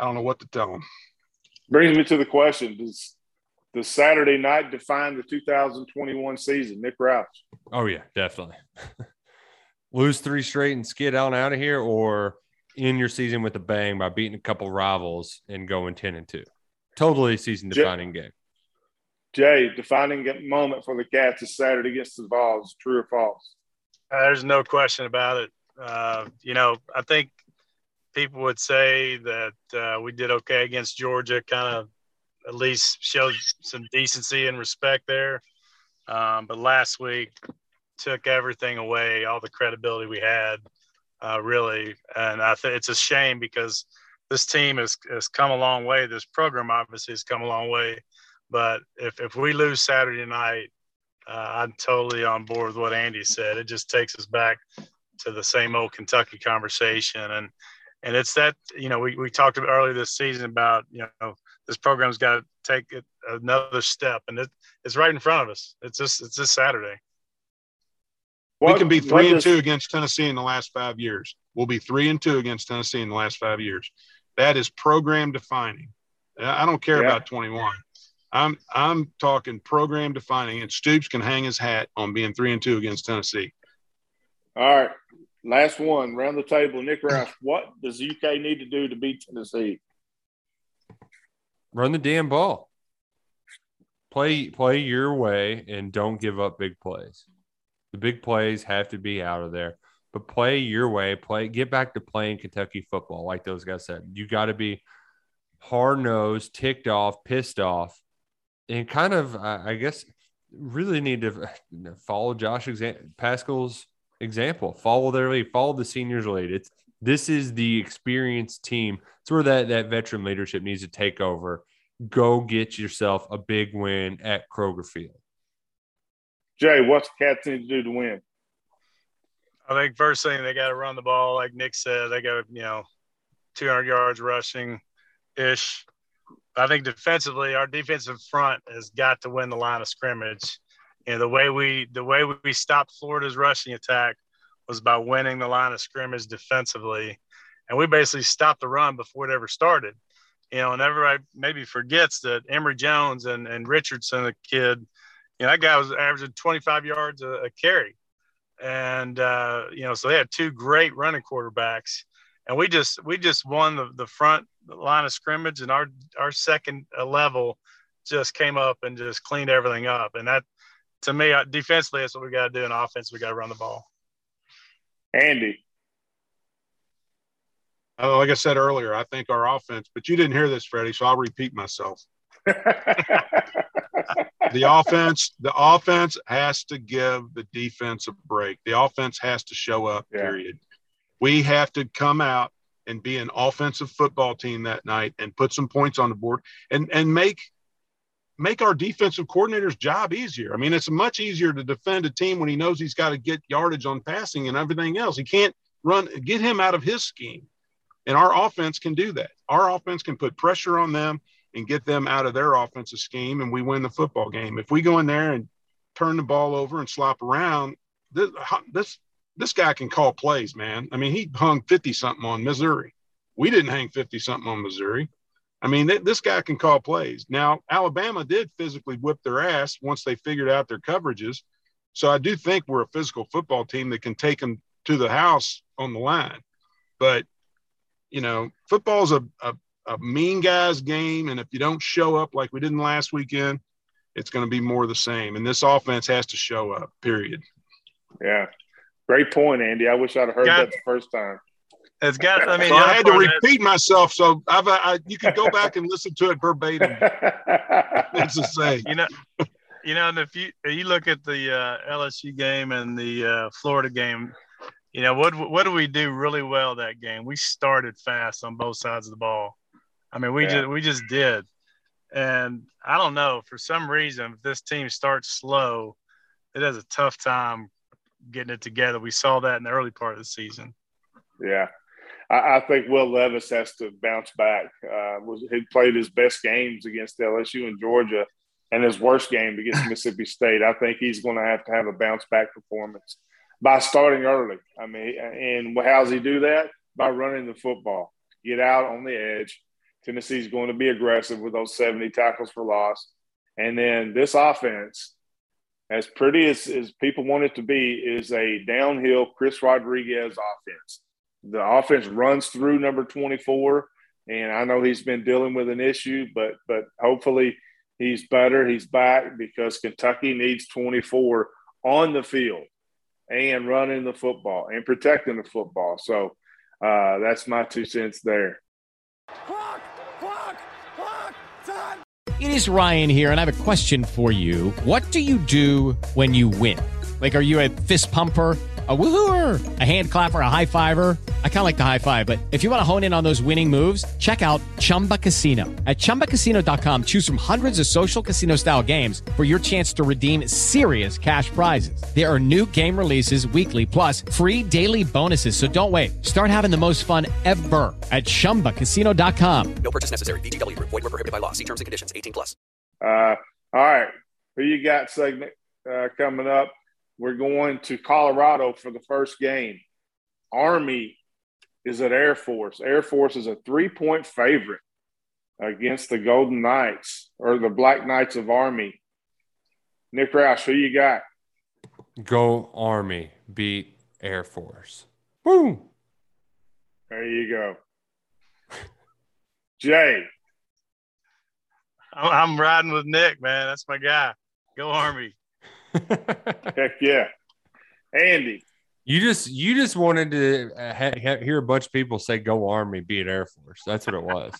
I don't know what to tell them. Brings me to the question: Does does Saturday night define the two thousand twenty-one season? Nick Roush. Oh yeah, definitely. Lose three straight and skid on out of here, or end your season with a bang by beating a couple rivals and going ten and two. Totally season defining game. Jay, defining moment for the Cats is Saturday against the Vols. True or false? Uh, there's no question about it. Uh, you know, I think people would say that uh, we did okay against Georgia, kind of at least showed some decency and respect there. Um, but last week took everything away, all the credibility we had, uh, really. And I think it's a shame because this team has, has come a long way. This program obviously has come a long way. But if, if we lose Saturday night, uh, I'm totally on board with what Andy said. It just takes us back to the same old Kentucky conversation. And and it's that, you know, we, we talked about earlier this season about, you know, this program's got to take it another step. And it, it's right in front of us. It's just it's this Saturday. We can be three and two against Tennessee in the last five years. We'll be three and two against Tennessee in the last five years. That is program defining. I don't care yeah. about twenty-one. I'm I'm talking program defining, and Stoops can hang his hat on being three and two against Tennessee. All right, last one, round the table. Nick Roush, what does U K need to do to beat Tennessee? Run the damn ball. Play play your way and don't give up big plays. The big plays have to be out of there, but play your way. Play get back to playing Kentucky football, like those guys said. You got to be hard nosed, ticked off, pissed off. And kind of, I guess, really need to follow Josh exam- Pascal's example. Follow their lead. Follow the seniors' lead. It's this is the experienced team. It's where that that veteran leadership needs to take over. Go get yourself a big win at Kroger Field. Jay, what's the Cats need to do to win? I think first thing they got to run the ball, like Nick said. They got you know, two hundred yards rushing ish. I think defensively, our defensive front has got to win the line of scrimmage. You know, the way we the way we stopped Florida's rushing attack was by winning the line of scrimmage defensively, and we basically stopped the run before it ever started. You know, and everybody maybe forgets that Emory Jones and, and Richardson, a kid, you know, that guy was averaging twenty-five yards a, a carry, and uh, you know, so they had two great running quarterbacks. And we just we just won the, the front line of scrimmage, and our our second level just came up and just cleaned everything up. And that, to me, defensively, that's what we got to do. In offense, we got to run the ball. Andy. Uh, like I said earlier, I think our offense, but you didn't hear this, Freddie, so I'll repeat myself. The offense, the offense has to give the defense a break. The offense has to show up, yeah. period. We have to come out and be an offensive football team that night and put some points on the board and, and make make our defensive coordinator's job easier. I mean, it's much easier to defend a team when he knows he's got to get yardage on passing and everything else. He can't run – get him out of his scheme. And our offense can do that. Our offense can put pressure on them and get them out of their offensive scheme, and we win the football game. If we go in there and turn the ball over and slop around, this this – This guy can call plays, man. I mean, he hung fifty-something on Missouri. We didn't hang fifty-something on Missouri. I mean, th- this guy can call plays. Now, Alabama did physically whip their ass once they figured out their coverages. So I do think we're a physical football team that can take them to the house on the line. But, you know, football's a, a, a mean guy's game, and if you don't show up like we didn't last weekend, it's going to be more of the same. And this offense has to show up, period. Yeah. Great point, Andy. I wish I'd have heard got, that the first time. It's got. I mean, so I had to repeat that, myself. So I've, I, you can go back and listen to it verbatim. It's the same. You know, you know, and if you if you look at the uh, L S U game and the uh, Florida game, you know what what do we do really well that game? We started fast on both sides of the ball. I mean, we yeah. just we just did, and I don't know, for some reason, if this team starts slow, it has a tough time getting it together. We saw that in the early part of the season. Yeah. I, I think Will Levis has to bounce back. Uh, was He played his best games against L S U and Georgia and his worst game against Mississippi State. I think he's going to have to have a bounce-back performance by starting early. I mean, and how does he do that? By running the football. Get out on the edge, Tennessee's going to be aggressive with those seventy tackles for loss. And then this offense, as pretty as, as people want it to be, is a downhill Chris Rodriguez offense. The offense runs through number twenty-four, and I know he's been dealing with an issue, but but hopefully he's better. He's back because Kentucky needs twenty-four on the field and running the football and protecting the football. So uh, that's my two cents there. Clock, clock, clock, time. It is Ryan here, and I have a question for you. What do you do when you win? Like, are you a fist pumper, a woohooer, a hand clapper, a high fiver? I kind of like the high five, but if you want to hone in on those winning moves, check out Chumba Casino. At chumba casino dot com, choose from hundreds of social casino-style games for your chance to redeem serious cash prizes. There are new game releases weekly, plus free daily bonuses. So don't wait. Start having the most fun ever at chumba casino dot com. No purchase necessary. V G W. Void where prohibited by law. See terms and conditions. eighteen plus. Uh, all right. Who you got segment uh, coming up? We're going to Colorado for the first game. Army is at Air Force. Air Force is a three-point favorite against the Golden Knights, or the Black Knights of Army. Nick Roush, who you got? Go Army. Beat Air Force. Woo! There you go. Jay. I'm riding with Nick, man. That's my guy. Go Army. Heck yeah. Andy. You just you just wanted to ha- ha- hear a bunch of people say "Go Army, beat Air Force." That's what it was.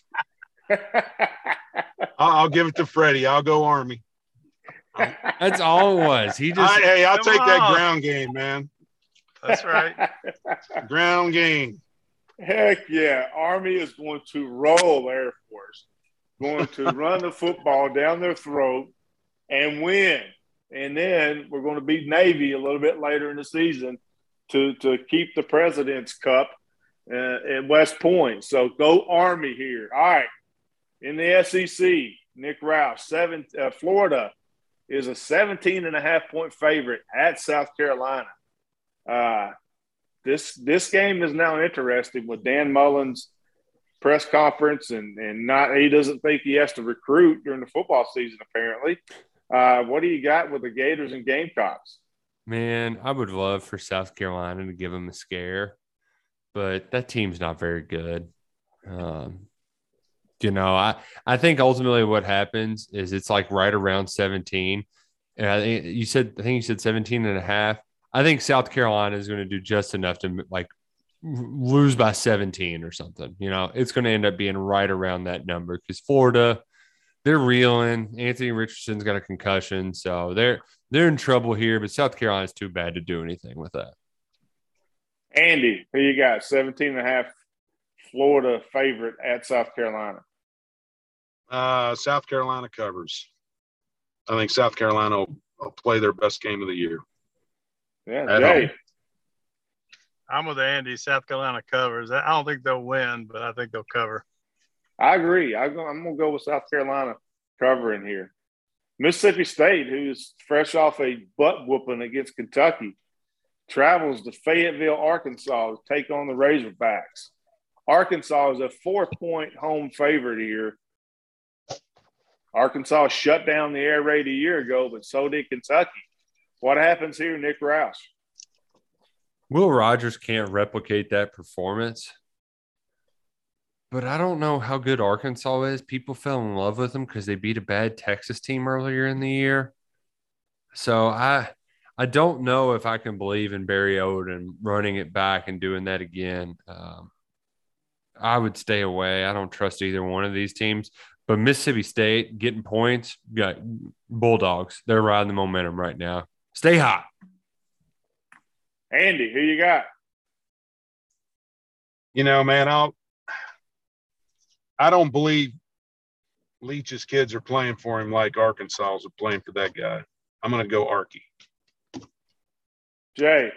I'll, I'll give it to Freddie. I'll go Army. That's all it was. He just I, hey, I'll Come take that on. ground game, man. That's right. Ground game. Heck yeah. Army is going to roll Air Force, going to run the football down their throat and win. And then we're going to beat Navy a little bit later in the season to, to keep the President's Cup uh, at West Point. So go Army here. All right. In the S E C, Nick Roush, seven, uh, Florida is a seventeen and a half point favorite at South Carolina. Uh, this this game is now interesting with Dan Mullen's press conference, and, and not he doesn't think he has to recruit during the football season, apparently. Uh, what do you got with the Gators and Gamecocks? Man, I would love for South Carolina to give them a scare, but that team's not very good. Um, you know, I, I think ultimately what happens is it's like right around seventeen. And I think you said, I think you said seventeen and a half. I think South Carolina is going to do just enough to like lose by seventeen or something. You know, it's going to end up being right around that number because Florida, they're reeling. Anthony Richardson's got a concussion, so they're they're in trouble here. But South Carolina's too bad to do anything with that. Andy, who you got? seventeen and a half Florida favorite at South Carolina. Uh, South Carolina covers. I think South Carolina will, will play their best game of the year. Yeah, At Jay. home. I'm with Andy. South Carolina covers. I don't think they'll win, but I think they'll cover. I agree. I'm going to go with South Carolina covering here. Mississippi State, who's fresh off a butt whooping against Kentucky, travels to Fayetteville, Arkansas to take on the Razorbacks. Arkansas is a four-point home favorite here. Arkansas shut down the air raid a year ago, but so did Kentucky. What happens here, Nick Roush? Will Rogers can't replicate that performance, but I don't know how good Arkansas is. People fell in love with them because they beat a bad Texas team earlier in the year. So I I don't know if I can believe in Barry Odom running it back and doing that again. Um, I would stay away. I don't trust either one of these teams. But Mississippi State getting points, got Bulldogs. They're riding the momentum right now. Stay hot. Andy, who you got? You know, man, I'll I don't believe Leach's kids are playing for him like Arkansas are playing for that guy. I'm going to go Arky. Jay.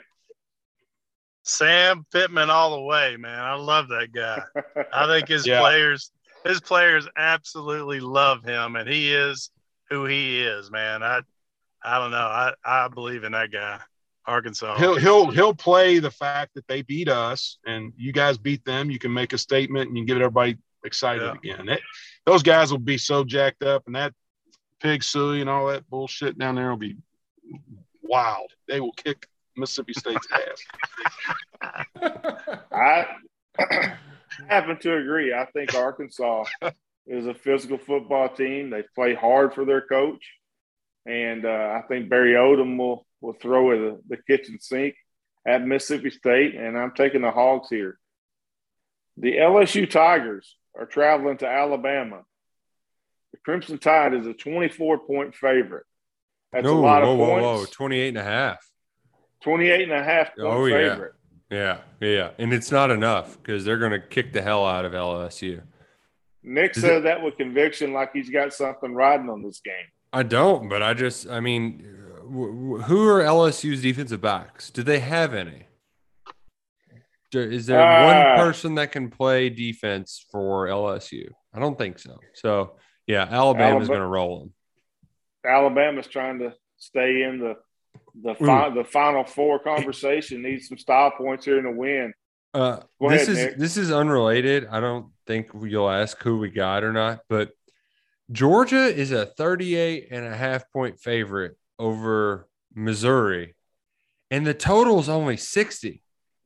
Sam Pittman all the way, man. I love that guy. I think his Yeah. players, his players absolutely love him, and he is who he is, man. I, I don't know. I, I believe in that guy, Arkansas. He'll he'll he'll play the fact that they beat us and you guys beat them. You can make a statement and you give everybody excited Yeah. again. It, those guys will be so jacked up, and that pig suey and all that bullshit down there will be wild. They will kick Mississippi State's ass. I happen to agree. I think Arkansas is a physical football team. They play hard for their coach. And uh, I think Barry Odom will, will throw the, the kitchen sink at Mississippi State, and I'm taking the Hogs here. The L S U Tigers are traveling to Alabama. The Crimson Tide is a twenty-four point favorite. That's no, a lot whoa, of whoa, points. Whoa, twenty-eight and a half. twenty-eight and a half point oh, yeah. favorite. Yeah, yeah. And it's not enough because they're going to kick the hell out of L S U. Nick Is said it- that with conviction, like he's got something riding on this game. I don't, but I just, I mean, w- w- who are L S U's defensive backs? Do they have any? Do- Is there Uh, one person that can play defense for L S U? I don't think so. So, yeah, Alabama's Alaba- going to roll them. Alabama's trying to stay in the the, Ooh. fi- the Final Four conversation. Needs some style points here in the win. Uh, Go this ahead, is Nick. this is unrelated. I don't think you'll ask who we got or not, but Georgia is a thirty-eight and a half point favorite over Missouri, and the total is only sixty.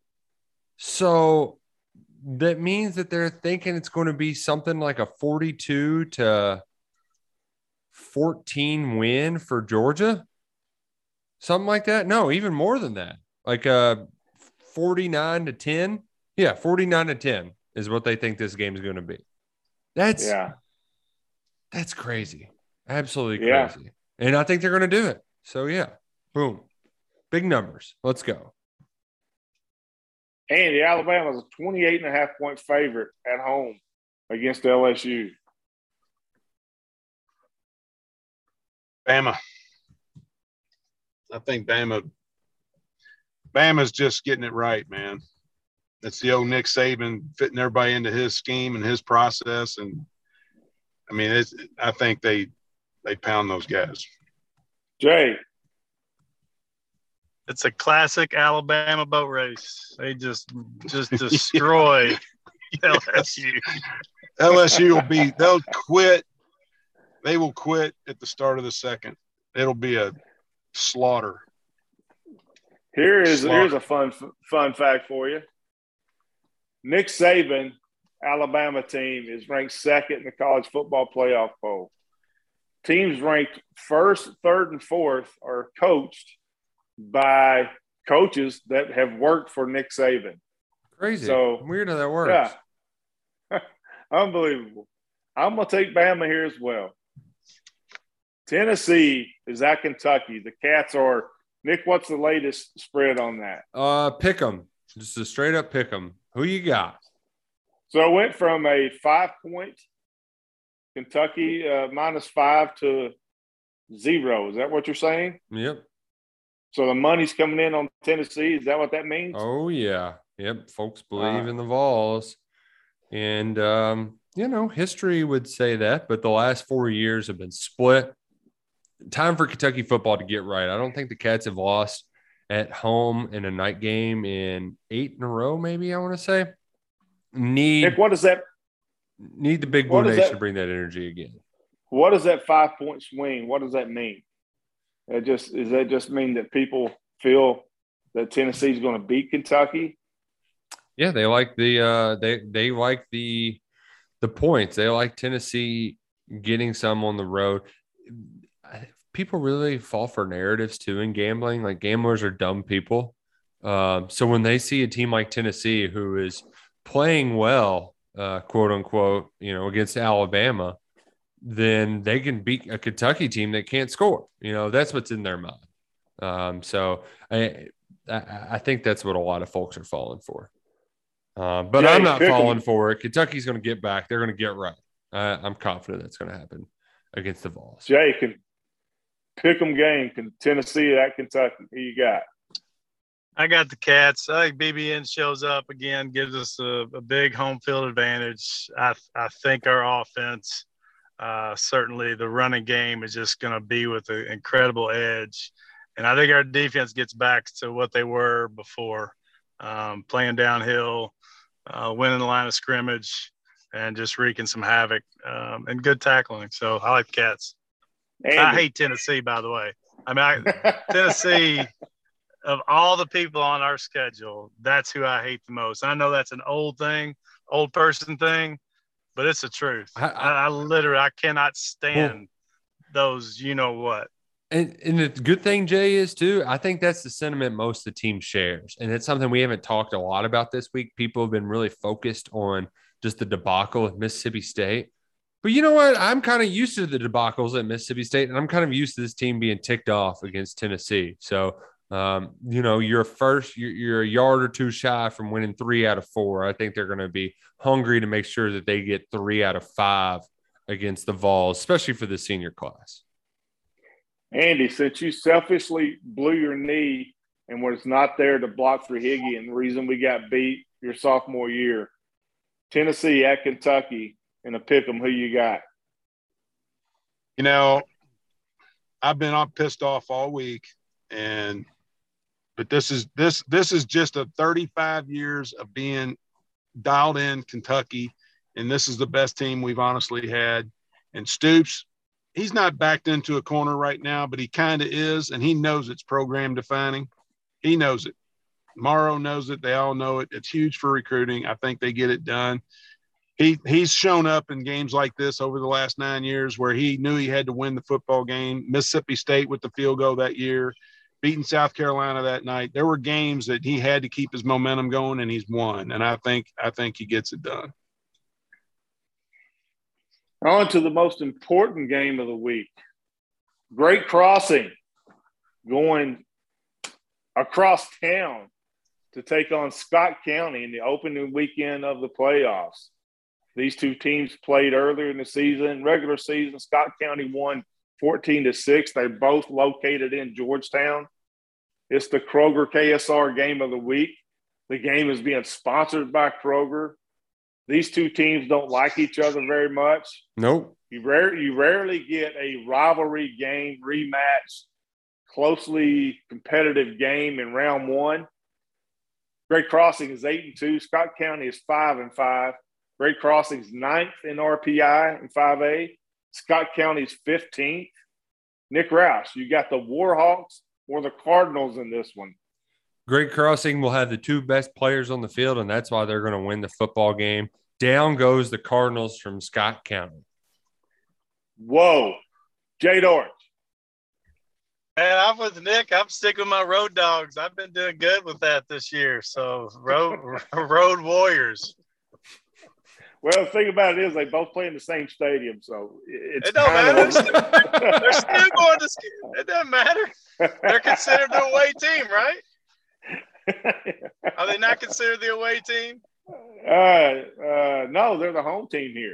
So that means that they're thinking it's going to be something like a forty-two to fourteen win for Georgia. Something like that. No, even more than that. Like a forty-nine to ten. Yeah, forty-nine to ten is what they think this game is going to be. That's Yeah. That's crazy. Absolutely Yeah. crazy. And I think they're going to do it. So, yeah, boom. Big numbers. Let's go. And the Alabama's a twenty-eight and a half point favorite at home against L S U. Bama. I think Bama Bama's just getting it right, man. That's the old Nick Saban fitting everybody into his scheme and his process. And I mean, it's, I think they they pound those guys. Jay, It's a classic Alabama boat race. They just just destroy L S U. L S U will be they'll quit. They will quit at the start of the second. It'll be a slaughter. here is Slaughter. here's a fun fun fact for you. Nick Saban, Alabama team, is ranked second in the college football playoff poll. Teams ranked first, third, and fourth are coached by coaches that have worked for Nick Saban. Crazy. So, weird how that works. Yeah. Unbelievable. I'm going to take Bama here as well. Tennessee is at Kentucky. The Cats are – Nick, what's the latest spread on that? Uh, pick 'em. Just a straight up pick 'em. Who you got? So it went from a five-point Kentucky uh, minus five to zero. Is that what you're saying? Yep. So the money's coming in on Tennessee. Is that what that means? Oh, yeah. Yep. Folks believe Uh, in the Vols. And, um, you know, history would say that, but the last four years have been split. Time for Kentucky football to get right. I don't think the Cats have lost at home in a night game in eight in a row, maybe, I want to say. Need, Nick, what does that need the Big Blue what does Nation that- to bring that energy again. what does that five-point swing, what does that mean? That just does that just mean that people feel that Tennessee's going to beat Kentucky? Yeah, they like the uh, they they like the the points. They like Tennessee getting some on the road. People really fall for narratives too in gambling. Like gamblers are dumb people. Um, so when they see a team like Tennessee who is playing well, uh, quote unquote, you know, against Alabama, then they can beat a Kentucky team that can't score. You know, that's what's in their mind. Um, so I, I I think that's what a lot of folks are falling for. Uh, but Jay, I'm not pick 'em. falling for it. Kentucky's going to get back. They're going to get right. Uh, I'm confident that's going to happen against the Vols. Jay, can pick 'em game. Can Tennessee at Kentucky? Who you got? I got the Cats. I think B B N shows up again, gives us a, a big home field advantage. I I think our offense, uh, certainly the running game, is just going to be with an incredible edge. And I think our defense gets back to what they were before, um, playing downhill, uh, winning the line of scrimmage. and just wreaking some havoc um, and good tackling. So I like the Cats. Andy. I hate Tennessee, by the way. I mean, I, Tennessee, of all the people on our schedule, that's who I hate the most. I know that's an old thing, old person thing, but it's the truth. I, I, I literally, I cannot stand well, those, you know what. And, and the good thing, Jay, is too, I think that's the sentiment most of the team shares. And it's something we haven't talked a lot about this week. People have been really focused on just the debacle at Mississippi State. But you know what? I'm kind of used to the debacles at Mississippi State, and I'm kind of used to this team being ticked off against Tennessee. So, um, you know, you're first, you're, you're a yard or two shy from winning three out of four. I think they're going to be hungry to make sure that they get three out of five against the Vols, especially for the senior class. Andy, since you selfishly blew your knee and was not there to block for Higgy, and the reason we got beat your sophomore year, Tennessee at Kentucky in a pick 'em, who you got? You know, I've been all pissed off all week, and but this is this this is just a thirty-five years of being dialed in Kentucky, and this is the best team we've honestly had. And Stoops, he's not backed into a corner right now, but he kind of is, and he knows it's program defining. He knows it. Morrow knows it. They all know it. It's huge for recruiting. I think they get it done. He he's shown up in games like this over the last nine years where he knew he had to win the football game. Mississippi State with the field goal that year, beating South Carolina that night. There were games that he had to keep his momentum going, and he's won. And I think I think he gets it done. On to the most important game of the week. Great Crossing going across town to take on Scott County in the opening weekend of the playoffs. These two teams played earlier in the season. Regular season, Scott County won fourteen to six. They're both located in Georgetown. It's the Kroger K S R game of the week. The game is being sponsored by Kroger. These two teams don't like each other very much. Nope. You, rare, you rarely get a rivalry game rematch, closely competitive game in round one. Great Crossing is eight and two. Scott County is five and five. Great Crossing's ninth in R P I and five A. Scott County's fifteenth. Nick Roush, you got the Warhawks or the Cardinals in this one? Great Crossing will have the two best players on the field, and that's why they're going to win the football game. Down goes the Cardinals from Scott County. Whoa. Jay Dortch. Man, I'm with Nick. I'm sticking with my Road Dogs. I've been doing good with that this year. So, Road Road Warriors. Well, the thing about it is they both play in the same stadium, so it's it don't matter. Of... They're still going to – it doesn't matter. They're considered the away team, right? Are they not considered the away team? Uh, uh, no, they're the home team here.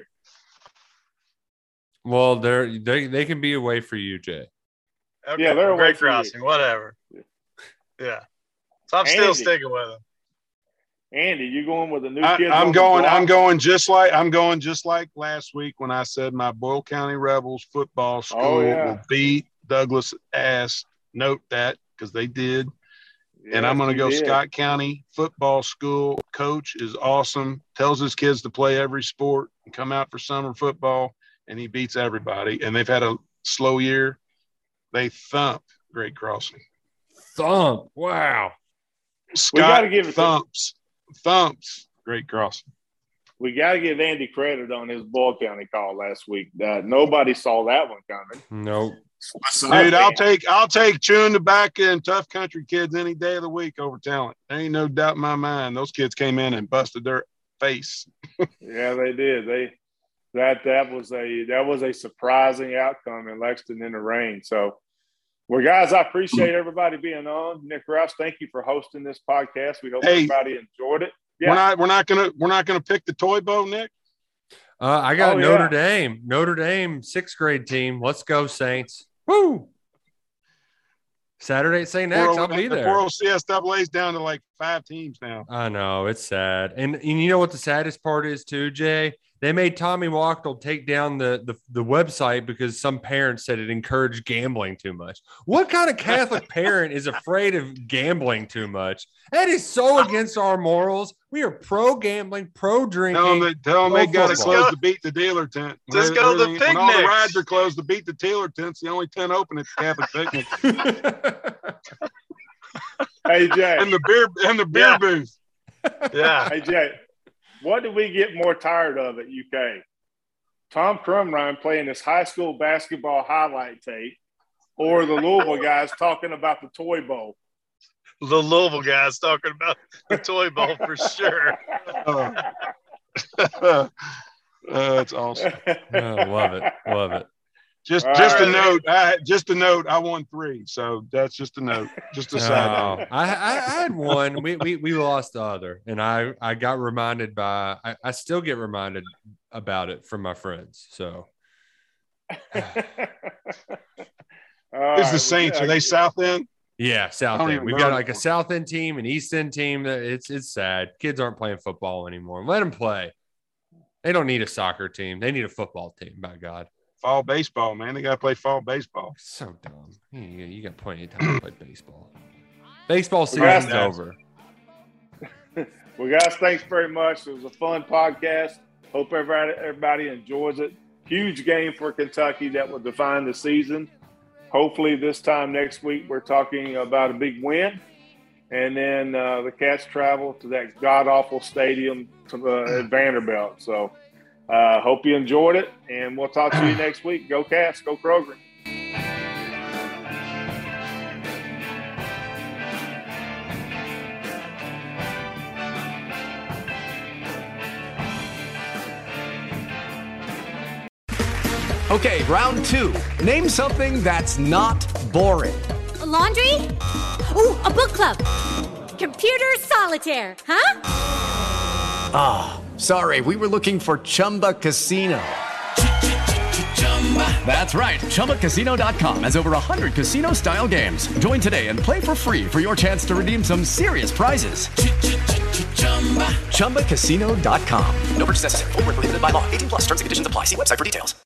Well, they're they they can be away for you, Jay. Okay. Yeah, they're away Great for Crossing, you. Whatever. Yeah, so I'm Andy. still sticking with them. Andy, you going with the new I, kids? I'm on going. the block? I'm going just like I'm going just like last week when I said my Boyle County Rebels football school Oh, yeah. will beat Douglas ass. Note that because they did. Yes, and I'm going to you go did. Scott County football school. Coach is awesome. Tells his kids to play every sport and come out for summer football, and he beats everybody. And they've had a slow year. They thump Great Crossing. Thump. Wow. We got Scott to give it to, thumps. Thumps Great Crossing. we got to give Andy credit on his Boyle County call last week. Uh, nobody saw that one coming. Nope. Dude, I'll take I'll take chewing tobacco and tough country kids any day of the week over talent. There ain't no doubt in my mind. Those kids came in and busted their face. Yeah, they did. They that that was a that was a surprising outcome in Lexington in the rain. So, well, guys, I appreciate everybody being on. Nick Rouse, thank you for hosting this podcast. We hope Hey, everybody enjoyed it. Yeah. We're not we're not gonna we're not gonna pick the toy bow, Nick. Uh, I got Oh, Notre yeah. Dame. Notre Dame sixth grade team. Let's go, Saints. Woo! Saturday at Saint X. I'll be The there. four oh C S double A's down to like five teams now. I know it's sad, and, and you know what the saddest part is too, Jay? They made Tommy Wachtel take down the, the, the website because some parents said it encouraged gambling too much. What kind of Catholic parent is afraid of gambling too much? That is so against our morals. We are pro gambling, pro drinking. Tell them they, tell them they got to close the Beat the Dealer tent. Just go to the picnic. When all the rides are closed, the Beat the Dealer tent's the only tent open at the Catholic picnic. Hey Jay, and the beer and the beer yeah. booth. Yeah. Hey Jay, what do we get more tired of at U K? Tom Crumrine playing this high school basketball highlight tape, or the Louisville guys talking about the Toy Bowl? The Louisville guys talking about the Toy Bowl for sure. Oh. uh, that's awesome. Oh, love it, love it. Just, All just right. a note. I just a note. I won three, so that's just a note. Just a side Oh, note. I, I, I had one. We, we we lost the other, and I I got reminded by. I, I still get reminded about it from my friends. So, All Who's the right, Saints? well, Are they South End? yeah, South I don't End. even We've know got them. like a South End team, an East End team. That it's it's sad. Kids aren't playing football anymore. Let them play. They don't need a soccer team. They need a football team. By God. Fall baseball, man. They got to play fall baseball. So dumb. You, you got plenty of time to play baseball. Baseball Well, season's guys, over. Well, guys, thanks very much. It was a fun podcast. Hope everybody, everybody enjoys it. Huge game for Kentucky that will define the season. Hopefully this time next week we're talking about a big win. And then uh, the Cats travel to that god-awful stadium to, uh, at Vanderbilt. So uh, hope you enjoyed it, and we'll talk to you next week. Go Cats, go Kroger. Okay, round two. Name something that's not boring. A laundry? Ooh, a book club. Computer solitaire, huh? Ah, oh, sorry, we were looking for Chumba Casino. That's right, Chumba Casino dot com has over one hundred casino-style games. Join today and play for free for your chance to redeem some serious prizes. Chumba Casino dot com. No purchase necessary. Void where prohibited by law. eighteen plus terms and conditions apply. See website for details.